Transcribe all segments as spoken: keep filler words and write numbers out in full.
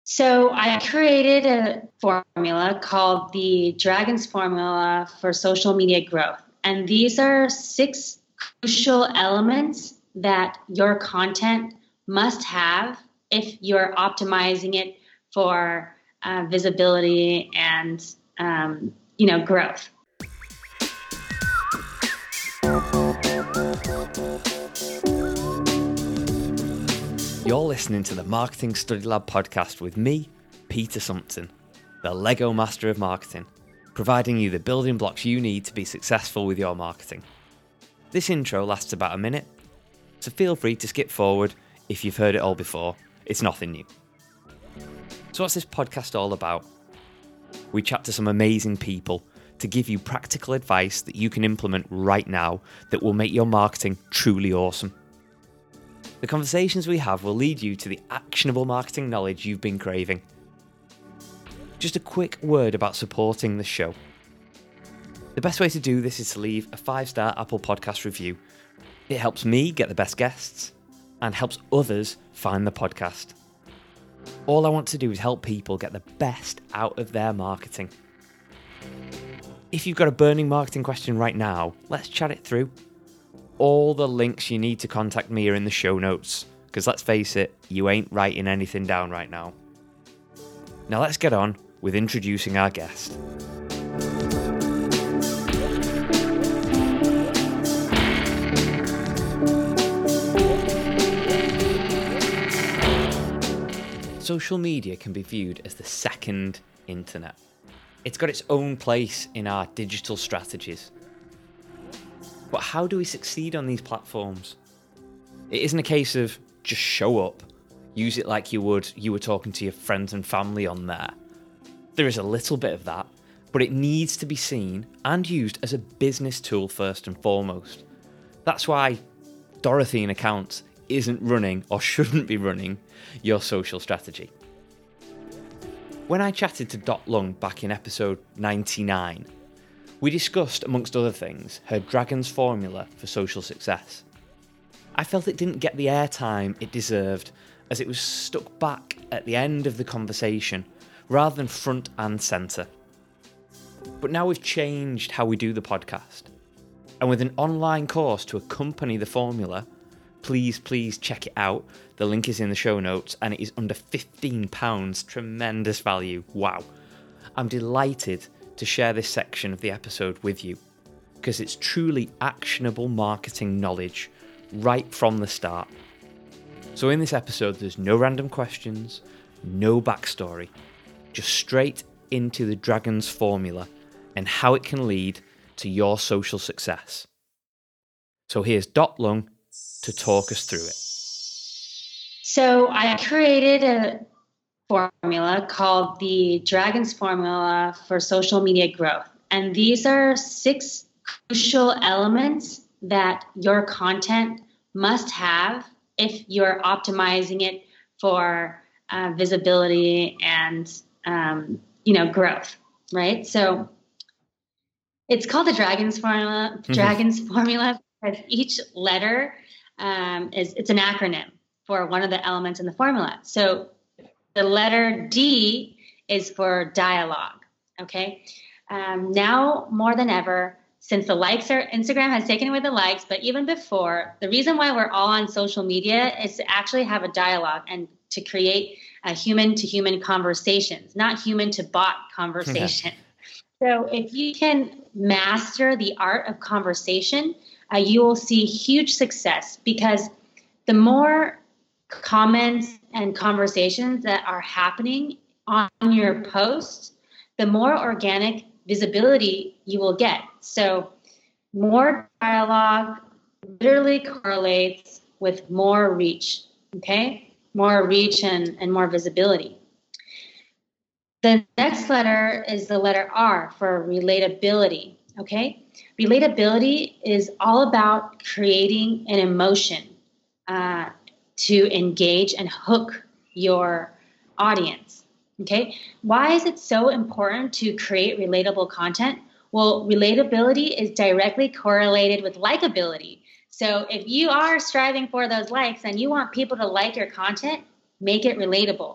So I created a formula called the Dragons Formula for Social Media Growth. And these are six crucial elements that your content must have if you're optimizing it for uh, visibility and um, you know growth. You're listening to the Marketing Study Lab podcast with me, Peter Sumpton, the Lego Master of Marketing, providing you the building blocks you need to be successful with your marketing. This intro lasts about a minute, so feel free to skip forward if you've heard it all before. It's nothing new. So what's this podcast all about? We chat to some amazing people to give you practical advice that you can implement right now that will make your marketing truly awesome. The conversations we have will lead you to the actionable marketing knowledge you've been craving. Just a quick word about supporting the show. The best way to do this is to leave a five-star Apple Podcast review. It helps me get the best guests and helps others find the podcast. All I want to do is help people get the best out of their marketing. If you've got a burning marketing question right now, let's chat it through. All the links you need to contact me are in the show notes, because let's face it, you ain't writing anything down right now. Now let's get on with introducing our guest. Social media can be viewed as the second internet. It's got its own place in our digital strategies. But how do we succeed on these platforms? It isn't a case of just show up, use it like you would you were talking to your friends and family on there. There is a little bit of that, but it needs to be seen and used as a business tool first and foremost. That's why Dorothy in Accounts isn't running or shouldn't be running your social strategy. When I chatted to Dot Lung back in episode ninety-nine, we discussed, amongst other things, her Dragons formula for social success. I felt it didn't get the airtime it deserved as it was stuck back at the end of the conversation rather than front and centre. But now we've changed how we do the podcast. And with an online course to accompany the formula, please, please check it out. The link is in the show notes and it is under fifteen pounds. Tremendous value. Wow. I'm delighted to share this section of the episode with you because it's truly actionable marketing knowledge right from the start. So in this episode, there's no random questions, no backstory, just straight into the Dragons formula and how it can lead to your social success. So here's Dot Lung to talk us through it. So I created a formula called the Dragons Formula for Social Media Growth. And these are six crucial elements that your content must have if you're optimizing it for uh, visibility and um, you know growth, right? So it's called the Dragons Formula. Mm-hmm. Dragons Formula because each letter um, is it's an acronym for one of the elements in the formula. So the letter D is for dialogue, okay? Um, now more than ever, since the likes are, Instagram has taken away the likes, but even before, the reason why we're all on social media is to actually have a dialogue and to create a human-to-human conversations, not human-to-bot conversation. Yeah. So if you can master the art of conversation, uh, you will see huge success because the more comments and conversations that are happening on your post, the more organic visibility you will get. So more dialogue literally correlates with more reach, okay? More reach and, and more visibility. The next letter is the letter R for relatability, okay? Relatability is all about creating an emotion uh, to engage and hook your audience, okay? Why is it so important to create relatable content? Well, relatability is directly correlated with likability. So if you are striving for those likes and you want people to like your content, make it relatable.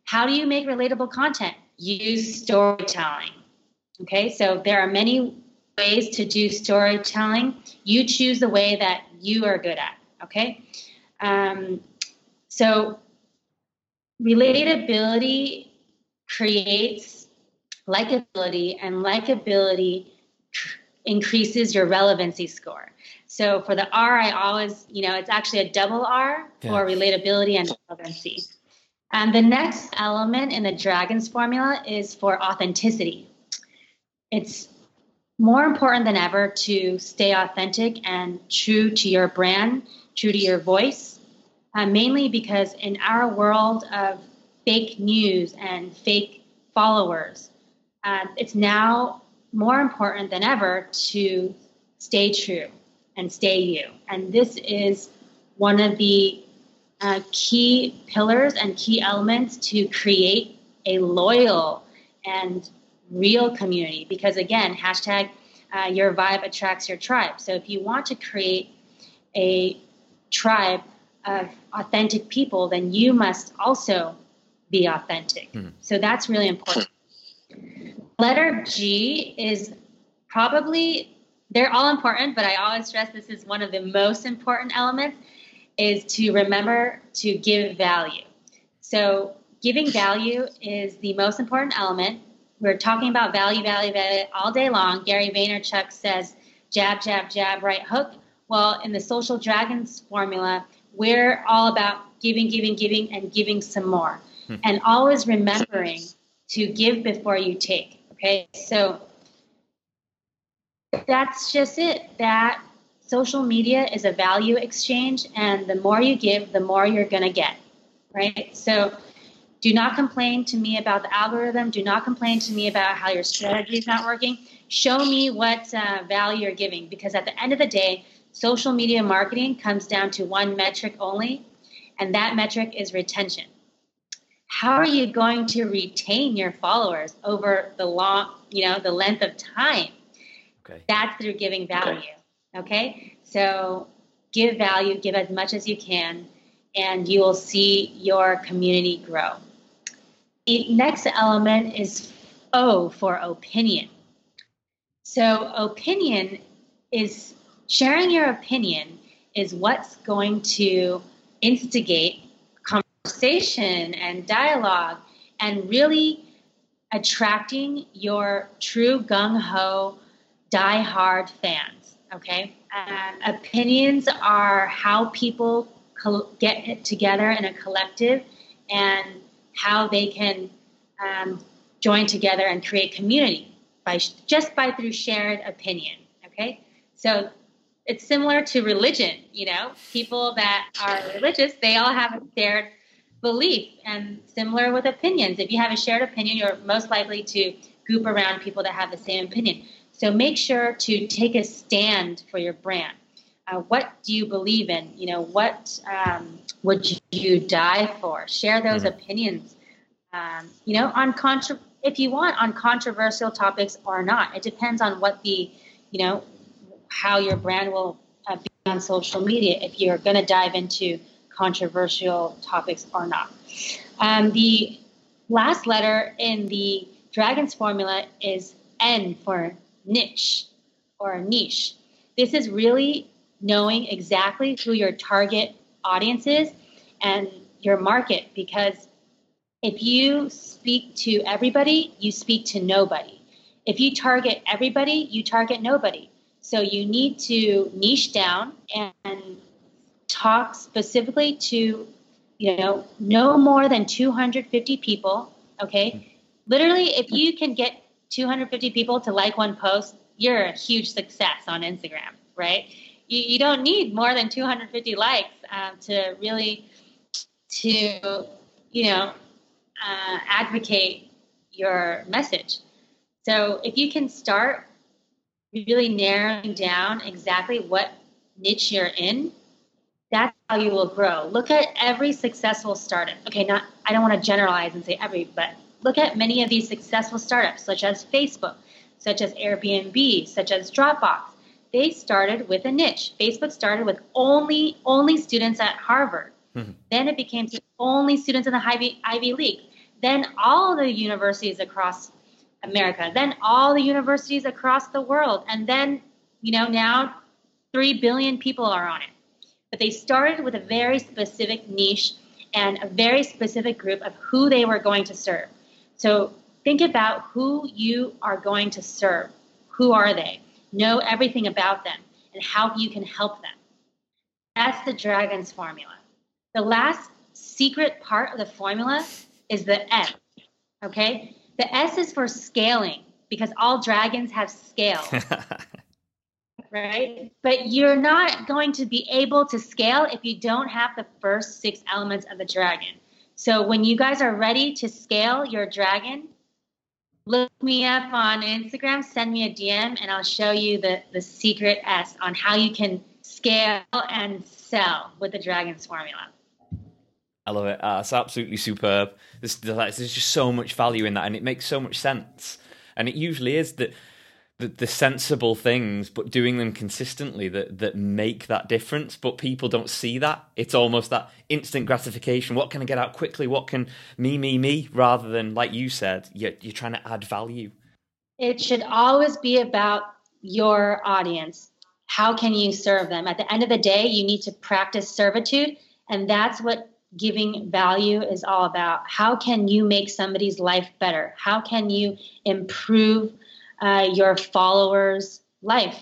How do you make relatable content? Use storytelling. Okay, so there are many ways to do storytelling. You choose the way that you are good at. Okay, um, so relatability creates likability, and likability increases your relevancy score. So for the R, I always, you know, it's actually a double R for yeah. relatability and relevancy. And the next element in the Dragons formula is for authenticity. It's more important than ever to stay authentic and true to your brand, true to your voice, uh, mainly because in our world of fake news and fake followers, uh, it's now more important than ever to stay true and stay you. And this is one of the uh, key pillars and key elements to create a loyal and real community. Because again, hashtag uh, your vibe attracts your tribe. So if you want to create a tribe of authentic people, then you must also be authentic. Mm. So that's really important. Letter G is probably, they're all important, but I always stress this is one of the most important elements, is to remember to give value. So giving value is the most important element. We're talking about value, value, value all day long. Gary Vaynerchuk says, jab, jab, jab, right hook. Well, in the Social Dragons formula, we're all about giving, giving, giving, and giving some more. Hmm. And always remembering to give before you take. Okay, so that's just it. That social media is a value exchange, and the more you give, the more you're going to get, right? So do not complain to me about the algorithm. Do not complain to me about how your strategy is not working. Show me what uh, value you're giving, because at the end of the day, social media marketing comes down to one metric only, and that metric is retention. How are you going to retain your followers over the long, you know, the length of time? Okay. That's through giving value. Okay. okay. So give value, give as much as you can, and you will see your community grow. The next element is O for opinion. So opinion is sharing your opinion is what's going to instigate conversation and dialogue and really attracting your true gung-ho, die-hard fans, okay? Um, opinions are how people co- get together in a collective and how they can um, join together and create community by just by through shared opinion, okay? So it's similar to religion, you know? People that are religious, they all have a shared belief, and similar with opinions. If you have a shared opinion, you're most likely to group around people that have the same opinion. So make sure to take a stand for your brand. Uh, what do you believe in? You know, what um, would you die for? Share those mm-hmm. opinions. Um, you know, on contra- if you want, on controversial topics or not. It depends on what the, you know, how your brand will uh, be on social media. If you're going to dive into controversial topics or not. Um, the last letter in the Dragons formula is N for niche or niche. This is really knowing exactly who your target audience is and your market, because if you speak to everybody, you speak to nobody. If you target everybody, you target nobody. So you need to niche down and talk specifically to, you know, no more than two hundred fifty people, okay? Literally, if you can get two hundred fifty people to like one post, you're a huge success on Instagram, right? You, you don't need more than two hundred fifty likes um, to really, to, you know, uh, advocate your message. So if you can start really narrowing down exactly what niche you're in, that's how you will grow. Look at every successful startup. Okay, not I don't want to generalize and say every, but look at many of these successful startups, such as Facebook, such as Airbnb, such as Dropbox. They started with a niche. Facebook started with only only students at Harvard. Mm-hmm. Then it became only students in the Ivy, Ivy League. then all the universities across America, then all the universities across the world, and then, you know, now three billion people are on it. But they started with a very specific niche and a very specific group of who they were going to serve. So think about who you are going to serve. Who are they? Know everything about them and how you can help them. That's the Dragons formula. The last secret part of the formula is the S, okay? The S is for scaling, because all dragons have scale, right? But you're not going to be able to scale if you don't have the first six elements of the dragon. So when you guys are ready to scale your dragon, look me up on Instagram, send me a D M, and I'll show you the, the secret S on how you can scale and sell with the Dragons formula. I love it. Uh, it's absolutely superb. There's, there's just so much value in that, and it makes so much sense. And it usually is that the, the sensible things, but doing them consistently, that that make that difference. But people don't see that. It's almost that instant gratification. What can I get out quickly? What can me, me, me? Rather than, like you said, you're, you're trying to add value. It should always be about your audience. How can you serve them? At the end of the day, you need to practice servitude, and that's what giving value is all about. How can you make somebody's life better? How can you improve uh, your followers' life?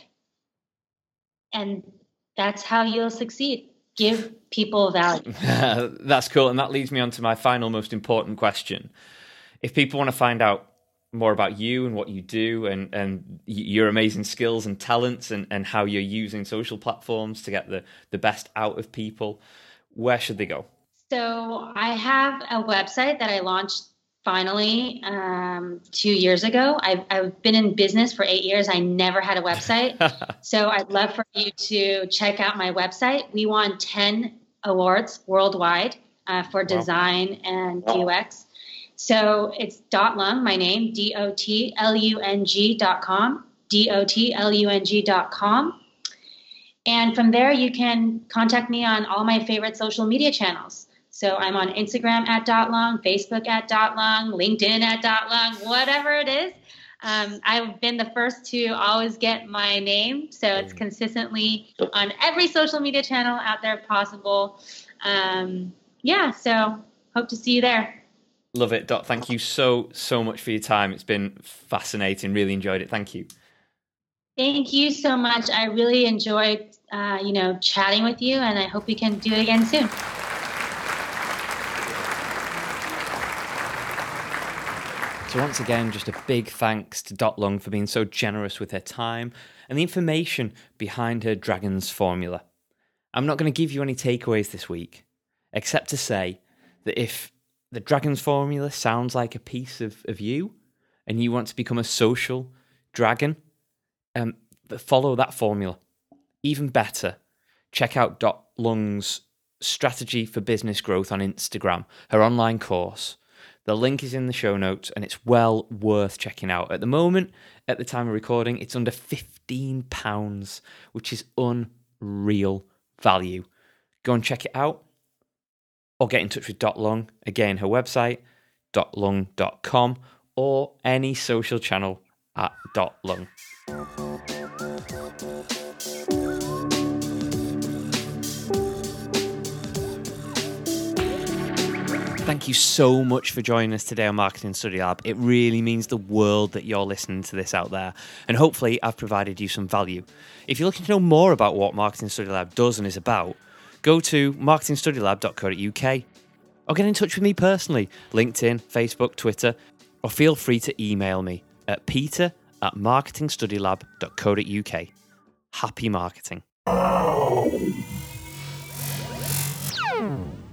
And that's how you'll succeed. Give people value. That's cool. And that leads me on to my final, most important question. If people want to find out more about you and what you do and, and your amazing skills and talents and, and how you're using social platforms to get the, the best out of people, where should they go? So I have a website that I launched finally um, two years ago. I've, I've been in business for eight years. I never had a website. So I'd love for you to check out my website. We won ten awards worldwide uh, for design and U X. So it's Dot Lung, my name, D O T L U N G dot com, D O T L U N G dot com. And from there, you can contact me on all my favorite social media channels. So I'm on Instagram at Dot Lung, Facebook at Dot Lung, LinkedIn at Dot Lung, whatever it is. Um, I've been the first to always get my name. So it's consistently on every social media channel out there possible. Um, yeah, so hope to see you there. Love it, Dot. Thank you so, so much for your time. It's been fascinating. Really enjoyed it. Thank you. Thank you so much. I really enjoyed, uh, you know, chatting with you, and I hope we can do it again soon. So once again, just a big thanks to Dot Lung for being so generous with her time and the information behind her Dragons formula. I'm not going to give you any takeaways this week, except to say that if the Dragons formula sounds like a piece of, of you and you want to become a social dragon, um, follow that formula. Even better, check out Dot Lung's Strategy for Business Growth on Instagram, her online course. The link is in the show notes, and it's well worth checking out. At the moment, at the time of recording, it's under fifteen pounds, which is unreal value. Go and check it out, or get in touch with Dot Lung. Again, her website, dot lung dot com, or any social channel at Dot Lung. Thank you so much for joining us today on Marketing Study Lab. It really means the world that you're listening to this out there. And hopefully I've provided you some value. If you're looking to know more about what Marketing Study Lab does and is about, go to marketing study lab dot co dot U K or get in touch with me personally, LinkedIn, Facebook, Twitter, or feel free to email me at peter at marketing study lab dot co dot U K. Happy marketing.